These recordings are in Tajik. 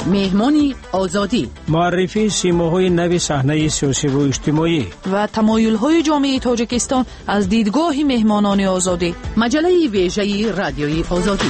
مهمانی آزادی، معرفی سیماهای نو صحنه سیاسی و اجتماعی و تمایل‌های جامعه تاجیکستان از دیدگاه مهمانان آزادی. مجله ویژه رادیوی آزادی.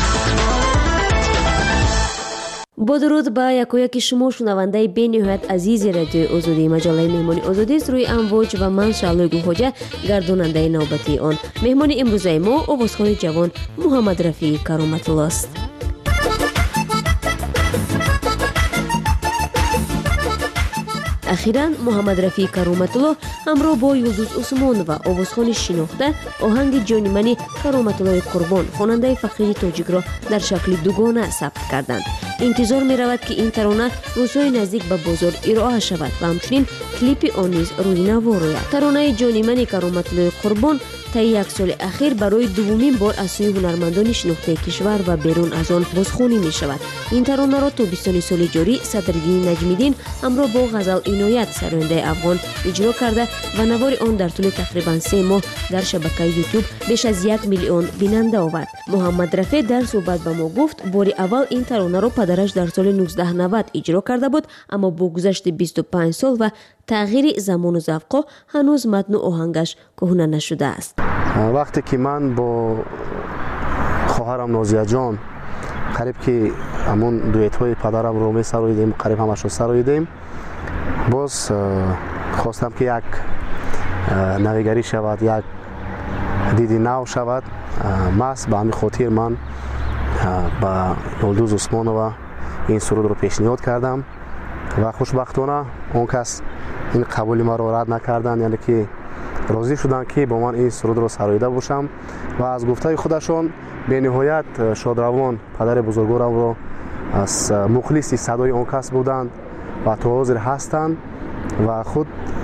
با درود به یکی شما شنونده بین‌نهایت عزیز رادیو آزادی. مجله مهمانی آزادی است روی امواج و من شعله گوهاجه گرداننده نوبتی آن. مهمان امروزه ما آوازخوان جوان محمد رفیع کرامت الله است. اخیراً محمد رفیع کرامت الله همراه با یلدوز عثمان و آوازخوان شناخته آهنگ جان من کرامت الله قربان خواننده فقیه تاجیک را در شکل دوگانه ثبت کردند. انتظار می رود که این ترانه روزهای نزدیک به بازار ارائه شود و همچنین کلیپ آن نیز روی نوا روید. ترانه جان من کرامت الله قربان طی یک سال اخیر برای دومین بار از سوی هنرمندان شناخته کشور و بیرون از آن بازخوانی می شود. این ترانه را تابستان سال جاری صدرالدین نجمیدین همراه با غزل عنایت سرآینده افغان اجرا کرده و نوار آن در طول تقریبا 3 ماه در شبکه یوتیوب بیش از 1 میلیون بیننده آورد. محمد رفیع در صحبت با ما گفت بار اول این ترانه را پدرش در سال 1990 اجرا کرده بود، اما با گذشت 25 سال و تغییر زمان و ذوق هنوز متن و آهنگش کهنه نشده است. وقتی که من با خواهرم نازیه جان قریب که همون دویت های پدرم رو می سراییدیم، قریب همش رو سراییدیم، باز خواستم که یک نویگری شود، یک دیدی نو شود. ماست به همین خاطر من با یلدوز عثمانова این سرود رو پیشنهاد کردم و خوشبختانه اون کس این قبولی ما رو رد نکردن، یعنی که راضی شدن که با من این سرود رو سراییده باشم و از گفته خودشون به نهایت شادروان پدر بزرگوارم رو از مخلصی صدای اون کس بودند و تا حاضر هستند و خود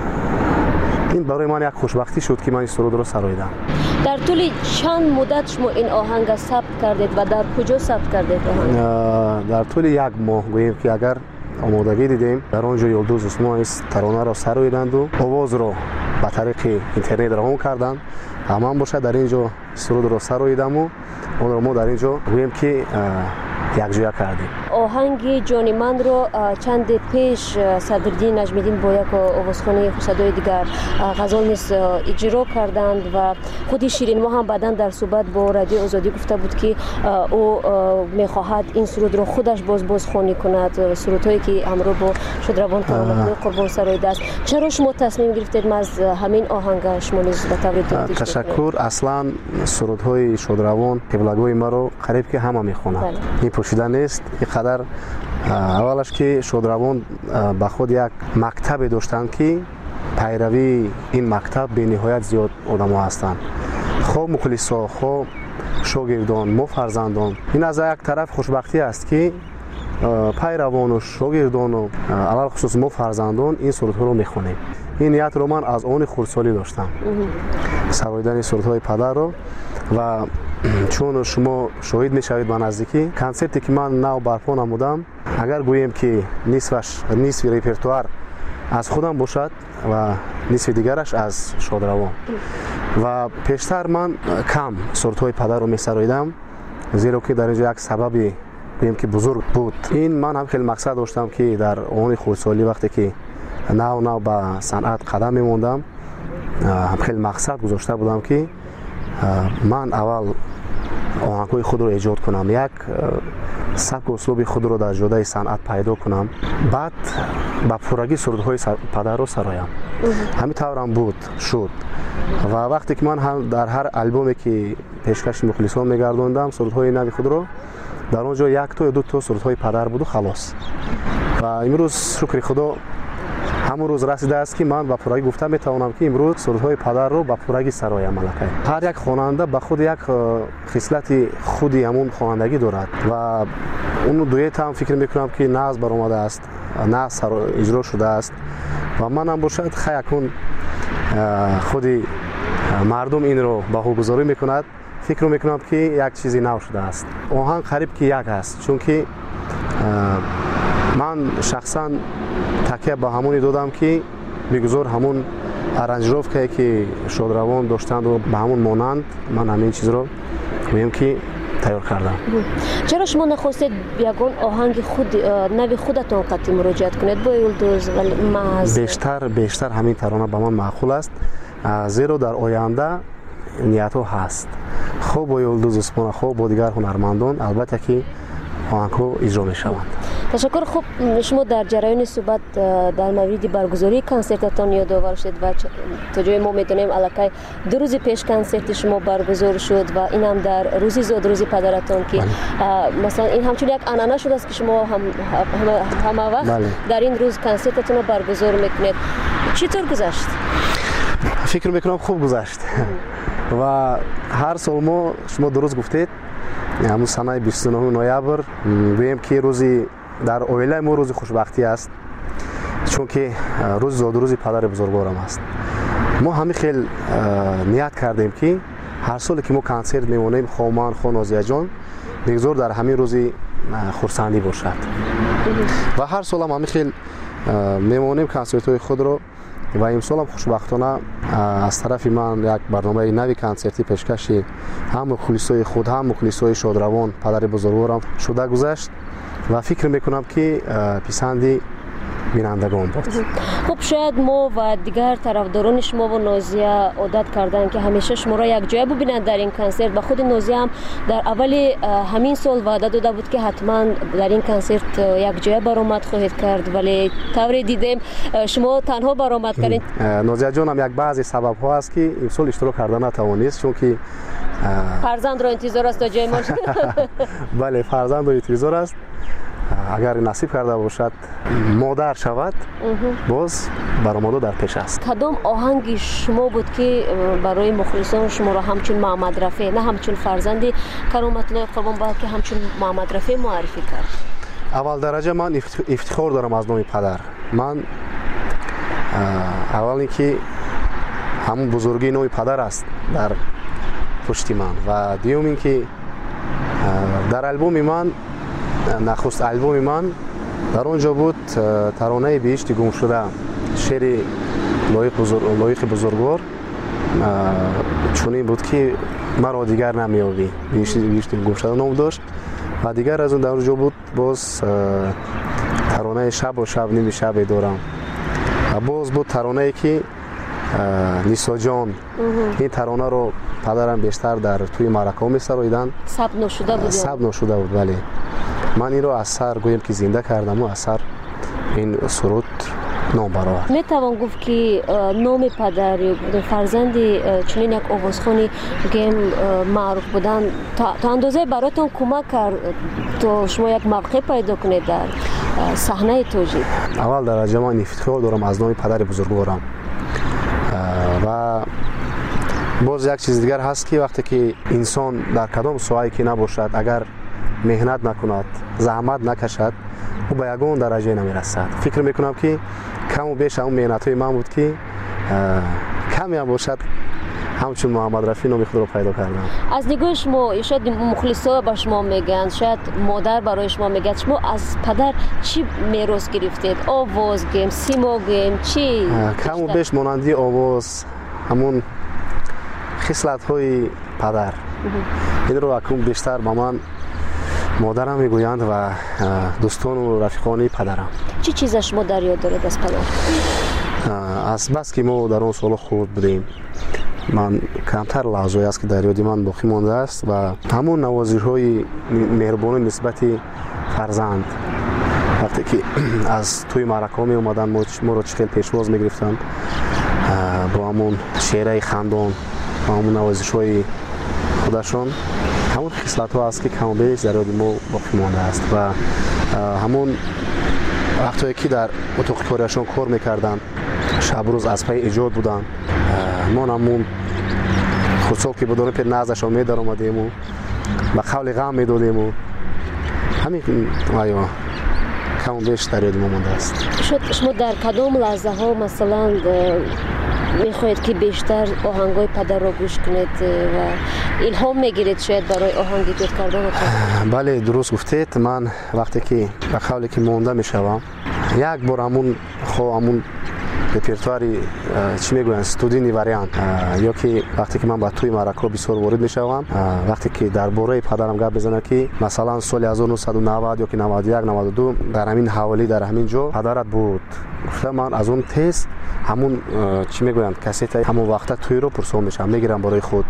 این برای من یک خوشبختی شد که من این سرود رو سراییدم. در طول چند مدت شما این آهنگ ثبت کردید و در کجا ثبت کردید آهنگ؟ در طول 1 ماه گوییم که اگر آمادگی دیدیم در آنجا یلدوز عثمان ترانه را سراییدند و آواز را به طریق اینترنت روان کردند. من باشه در اینجا سرود را سراییدم و اون را ما در اینجا گوییم که یکجا کردیم. آهنگ جان من رو چند پیش صدرالدین نجمیدین با یک آوازخوانی صدای دیگر غزل نیز اجرا کردند و خود شیرین ما هم بعداً در صحبت با رادیو آزادی گفته بود که او میخواهد این سرود رو خودش بازخوانی کند، سرودهایی که همراه با شادروان قربان سراییده است. چرا شما تصمیم گرفتید از همین آهنگ شما نیز به طور دیگه؟ تشکر. اصلا سرودهای شادروان قبلگوی ما رو قریب که همه میخونند. این پوشیده نیست. اینقدر اولش که شادروان به خود یک مکتب داشتند که پیروی این مکتب به نهایت زیاد آدم ها هستند، خواه مخلصا، خواه شاگردان، ما فرزندان. این از یک طرف خوشبختی است که پیروان و شاگردان و علل خصوص ما فرزندان این سرودها رو میخونیم. این نیت رو من از آن خردسالی داشتم، سراییدن سرودهای پدر رو. و چون شما شاهد میشوید به نزدیکی کنسرتی که من نو برپا نمودم، اگر گوییم که نصف ریپرتوار از خودم باشد و نصف دیگرش از شادروان و پیشتر من کم سرودهای پدر رو میسراییدم، زیرا که در اینجا یک سببی گوییم که بزرگ بود. این من هم خیلی مقصد داشتم که در آن خردسالی وقتی که نو به صنعت قدم میموندم، هم خیلی مقصد گذاشته بودم که من اول آهنگ‌های خود رو ایجاد کنم، یک سبک و اسلوب خود رو در جاده صنعت پیدا کنم، بعد با پورگی سرودهای پدر رو سرایم. همین طورم بود شد و وقتی که من هم در هر البومی که پیشکش مخلصان میگردوندم سرودهای نوی خود رو، در اونجا 1 تا یا 2 تا سرودهای پدر بود و خلاص. و امروز شکر خدا همون روز رسیده است که من با پورگی گفتم میتوانم که امروز سرودهای پدر رو با پورگی سرایم ملکه. هر یک خواننده به خود یک خصلت خودی همون خوانندگی دارد و اون دویت هم فکر میکنم که نه از برآمده است، نه اجرا شده است و من هم باشد خیلی خودی مردم این رو بهاگذاری میکند، فکر میکنم که یک چیزی نو شده است. آهنگ قریب که یک است، چون که من شخصا تکیه به همونی دادم که بگذار همون ارنجروف که شادروان داشتند و به همون مانند من همین چیز رو گویم که تیار کردم. چرا شما نخواستید یگان آهنگ خود نوی خودتان قطعی مراجعت کنید با یلدوز و محض؟ بیشتر همین ترانه به من معقول است، زیرا در آینده نیت ها هست خوب با یلدوز عثمان، خوب با دیگر هنرمندان البته که آهنگ ها اجرا می شوند. تشکر. خوب شما در جریان صحبت در مورد برگزاری کنسرتتان یادآور شد و تا جای ما میدونیم الکی 2 روز پیش کنسرت شما برگزار شد و این هم در روزی زاد روزی پدرتان که مثلا این همچون یک عنعنه شده است که شما همه وقت در این روز کنسرتتان رو برگزار میکنید. چطور گذشت؟ فکر میکنم خوب گذشت و هر سال ما شما درست گفتید همون سنه 29 نوامبر گوییم که روزی در اویله ما روز خوشبختی است، چون که روز زاد روزی پدر بزرگوارم است. ما همین خیلی نیت کردیم که هر سال که ما کنسرت میمونیم خومان خو نازیه جان بگذار در همین روزی خرسندی باشد و هر سال هم همین خیلی میمونیم کنسرت های خود رو و امسال هم خوشبختانه از طرف من یک برنامه نوی کنسرتی پیشکشی هم مخلصای خود هم مخلصای شادروان پدر بزرگوارم شده گذشت و فکر میکنم که پسندی بینندگان بود. خب شاید ما و دیگر طرفداران شما و نازیه عادت کردن که همیشه شما را یک جای ببینند در این کنسرت و خود نازیه هم در اول همین سال وعده داده بود که حتما در این کنسرت یک جای برآمد خواهید کرد، ولی طوری دیدیم شما تنها برآمد کردید. نازیه جان هم یک بعضی سبب ها است که امسال اشتراک کردن نتوانست، چون که فرزند را انتظار است تا جای ما. بله فرزند را انتظار است، اگر نصیب کرده باشد مادر شود باز برآمده در پیش است. کدام آهنگ شما بود که برای مخلصان شما را همچون محمد رفیع نه همچون فرزند کرامت الله قربان بلکه همچون محمد رفیع معرفی کرد؟ اول درجه من افتخار دارم از نام پدر. من اول اینکه همون بزرگی نام پدر است در پشت من و دیوم اینکه در البوم من نخست البوم من در اونجا بود ترانه بهشت گم شده، شعر لایق بزرگوار چونین بود که مرا دیگر نمیابی، بهشت گم شده نام داشت و دیگر از اون در اونجا بود باز ترانه شب و شب نمی شب دارم و باز بود ترانه که نیسا جان. این ترانه رو پدرم بیشتر در توی معرکه می سراییدن، ثبت نشده بود ولی من این رو از سر گویم که زنده کردم و از سر این سرود نام برآورد. می توان گفت که نام پدر فرزند چنین یک آوازخوانی گیم معروف بودن تا اندازه براتون کمک کرد تا شما یک موقع پیدا کنید در صحنه توجیه؟ اول درجه من افتخار دارم از نام پدر بزرگوارم و باز یک چیز دیگر هست که وقتی که انسان در کدام ساحه‌ای که نباشد اگر مهنت نکند زحمت نکشد او به یگان درجه نمیرسد. فکر میکنم که کم و بیش اون مهنت های من بود که کمی هم باشد همچون محمد رفیع نام خود رو پیدا کردم. از نگاه شما شاید مخلصا به شما میگن، شاید مادر برای شما میگه، شما از پدر چی میراث گرفتید؟ آواز گیم، سیما گیم، چی؟ کم و بیش مانندی آواز، همون خصلت های پدر. این رو اکنون بیشتر با من مادرم میگویند و دوستان و رفیقان پدرم. چی چیز شما در یاد دارید از پدر؟ از بس که ما در اون سال خورد بودیم من کمتر لحظه‌ای است که در یاد من باقی مانده است و همون نوازش‌های مهربانی نسبت فرزند وقتی که از توی معرکه می اومدن ما رو چخیل پیشواز میگرفتن با همون شعرهای خندان و همون نوازش‌های خودشان، همون خصلت ها است که کم و بیش در یاد ما باقی مانده است و همون وقتی که در اتاق کاریشان کار میکردن شب روز از پای ایجاد بودن ما همون خودسال که بدون پیر نازشان میدار آمدیم و به قول غم میدادیم و همین آیا کم و بیش در یاد ما مانده است. شما در کدام لحظه ها مثلا میخواهید که بیشتر آهنگای پدر رو گوش کنید و الهام میگیرید شاید برای آهنگ ایجاد کردن؟ بله درست گفتید. من وقتی که به قولی که مانده میشوم یک بار همون репертуари чӣ мегӯянд студийни вариант ёки вақте ки ман ба тӯи маъракҳо бисёр ворид мешавам, вақте ки дар бораи падарам гап мезанам ки масалан соли 1990 ёки 91 92 дар ҳамин ҳавлӣ дар ҳамин ҷо падарат буд, ман аз он тез ҳамун чӣ мегӯянд кассетаи ҳамон вақта тӯиро пурсон мешавам, мегирам бораи худ,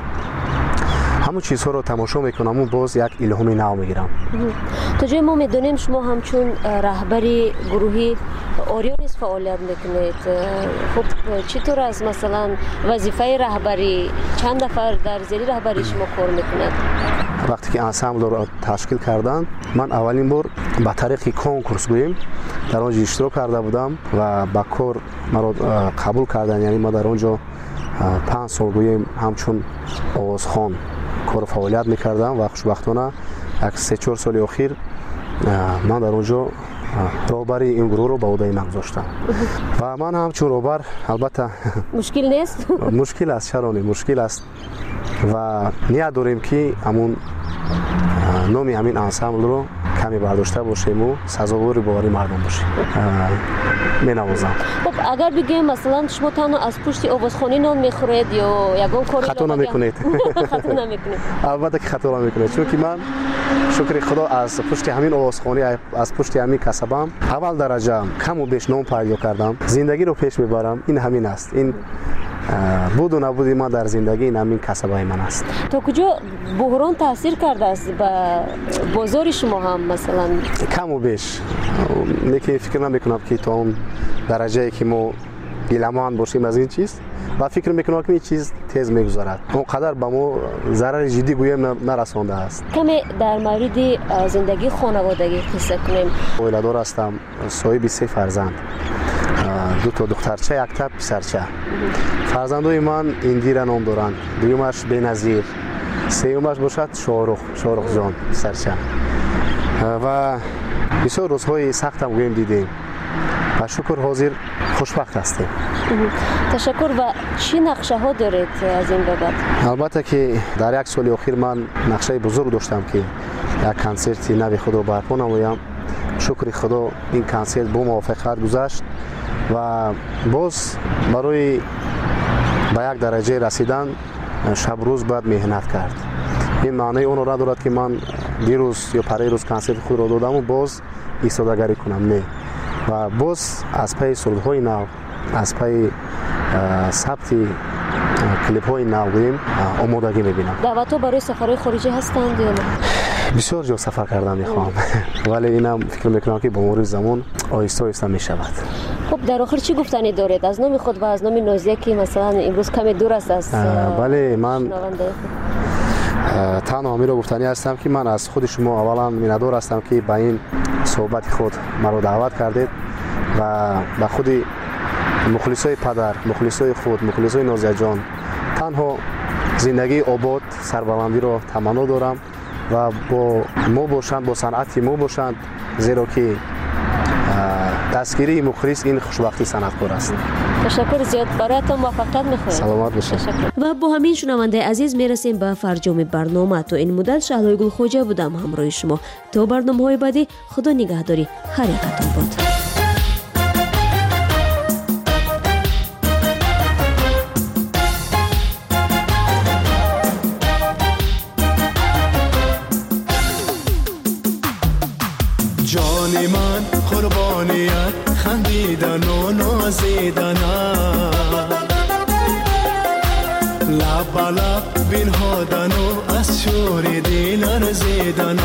ҳамун чизҳоро тамошо мекунам, боз як илҳоми нав мегирам. то ҷои мо медонем шумо ҳамчун раҳбари гурӯҳи Орион низ фаъолият мекунед. хуб чӣ тавр аст масалан вазифаи раҳбарӣ, чанд нафар дар зери раҳбарии шумо кор мекунад? вақте ки ансамблро ташкил карданд, ман аввалин бор ба тариқи конкурс гӯем дар он ҷо иштирок карда будам ва ба кор маро қабул карданд, яъне ма дар он ҷо 5 сол гӯем ҳамчун овозхон кору фаъолият мекардам ва хушбахтона як 3-4 соли охир ман дар он ҷо роҳбари ин гурӯҳро ба ӯҳдаи ман гузоштам ва ман ҳамчун роҳбар албатта мушкил нест? мушкил аст, чаро не мушкил аст ва ният дорем ки ҳамун номи ҳамин ансамблро каме бардошта бошему, сазовори бовари мардум бошем. менавозам. хуб агар бигӯем масалан шумо танҳо аз пушти овозхонӣ нон мехӯред ё ягон кори хато намекунед? хато намекунед? албатта ки хато намекунед, чунки ман шукри худо аз пушти ҳамин овозхонӣ, аз пушти ҳамин касабам аввал дараҷа каму беш ном пайдо кардам, зиндагиро пеш мебарам. ин ҳамин аст, ин буду набуди ман дар зиндагӣ ин ҳамин касабаи ман аст. то куҷо буҳрон таъсир кардааст ба бозори шумо ҳам масалан? каму беш, лекин фикр намекунам ки то он дараҷае ки мо гиламанд бошем аз ин чиз ва фикр мекунам ки ин чиз тез мегузарад, он қадар ба мо зарари ҷиддӣ гӯем нарасондааст. каме дар мавриди зиндагии хонаводагӣ қисса кунем. оиладор ҳастам, соҳиби 3 фарзанд, 2 духтарча, 1 писарча. фарзандои ман Индира ном доранд, дуюмаш Беназир, сеюмаш бошад Шоҳрухҷон писарча. ва бисёр рӯзҳои сахтам гӯем дидем ва шукр ҳозир хушбахт ҳастем. ташаккур. ва чӣ нақшаҳо доред аз ин бобат? албатта ки дар як соли охир ман нақшаи бузург доштам ки як консерти нави худро барпо намоям. шукри худо ин консерт бо муваффақият гузашт ва боз барои ба як дараҷае расидан шабрӯз бояд меҳнат кард. ин маънои онро надорад ки ман дирӯз ё парирӯз консерти худро додаму боз истодагарӣ кунам, не. ва боз аз пайи сурудҳои нав, аз пайи сабти клипҳои нав гӯем омодагӣ мебинам. даъватҳо барои сафарҳои хориҷӣ ҳастанд ё не? бисёр ҷо сафар кардан мехоҳам, вале инам фикр мекунам ки бо мури замон оҳиста оҳиста мешавад. хуб дар охир чӣ гуфтанӣ доред аз номи худ ва аз номи Нозия ки масалан имрӯз каме дур аст аз бале ман шунавандаи худ? танҳо ҳамиро гуфтанӣ ҳастам ки ман аз худи шумо аввалан миннатдор ҳастам ки ба ин суҳбати худ маро даъват кардед ва ба худи мухлисои падар, мухлисои худ, мухлисои Нозияҷон танҳо зиндагии обод, сарбаландиро таманно дорам ва бо мо бошанд, бо санъати мо бошанд, зеро ки дастгирии мухлис ин хушбахти санъаткор аст. ташаккур зиёд, бароятон муваффақият мехоҳем. саломат бошед. ва бо ҳамин шунавандаи азиз мерасем ба фарҷоми барнома. то ин муддат Шаҳлои Гулхоҷа будам ҳамроҳи шумо. то барномаҳои баъдӣ худо нигаҳдори ҳар якатон бод. جان من قربانیت خندیدن و نازیدن لب به لب بنهادن و از شور دل ارزیدن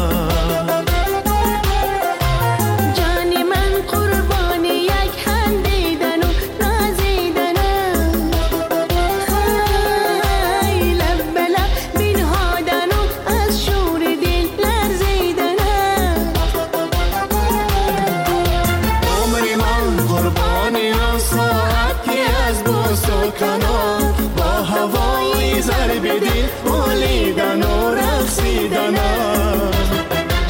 با هوای ضرب دل بولیدن و رقصیدن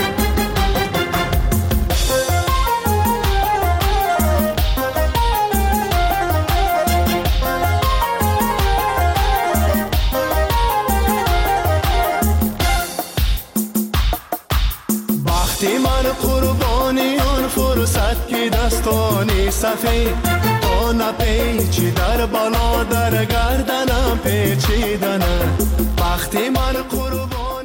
وقتی من قربانی آن فرصت که دستانی سفید تا نپیچی در بالا در گردنم پیچیدنه وقتی من قربانی